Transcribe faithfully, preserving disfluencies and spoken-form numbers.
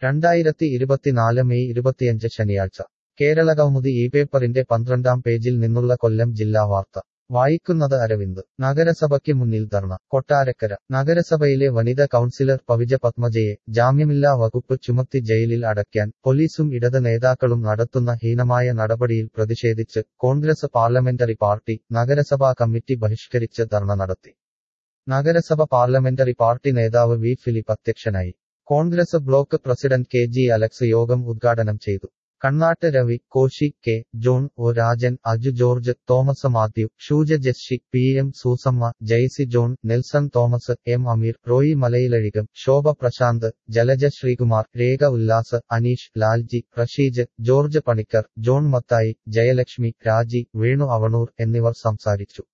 രണ്ടായിരത്തി ഇരുപത്തിനാല് മെയ് ഇരുപത്തിയഞ്ച് ശനിയാഴ്ച കേരളകൗമുദി ഈ പേപ്പറിന്റെ പന്ത്രണ്ടാം പേജിൽ നിന്നുള്ള കൊല്ലം ജില്ലാ വാർത്ത വായിക്കുന്നത് അരവിന്ദ്. നഗരസഭയ്ക്ക് മുന്നിൽ ധർണ. കൊട്ടാരക്കര നഗരസഭയിലെ വനിതാ കൗൺസിലർ പവിജ പത്മജയെ ജാമ്യമില്ലാ വകുപ്പ് ചുമത്തി ജയിലിൽ അടയ്ക്കാൻ പോലീസും ഇടത് നേതാക്കളും നടത്തുന്ന ഹീനമായ നടപടിയിൽ പ്രതിഷേധിച്ച് കോൺഗ്രസ് പാർലമെന്ററി പാർട്ടി നഗരസഭാ കമ്മിറ്റി ബഹിഷ്കരിച്ച് ധർണ നടത്തി. നഗരസഭ പാർലമെന്ററി പാർട്ടി നേതാവ് വി ഫിലിപ്പ് അധ്യക്ഷനായി. Congress block president K G Alex യോഗം ഉദ്ഘാടനം ചെയ്തു. Kannatt Ravi, Koshy K, John O Rajan, Aju George, Thomas Mathew, Shooja Jessy, P M Susamma, Jaicy John, Nelson Thomas, M Ameer, Roy Malayilazhikam, Shobha Prasanth, Jalaja Sreekumar, Rekha Ullas, Aneesh, Lalji, Rasheej, George Panicker, John Mathai, Jayalakshmi, Raji, Venu Avanur എന്നിവർ സംസാരിച്ചു.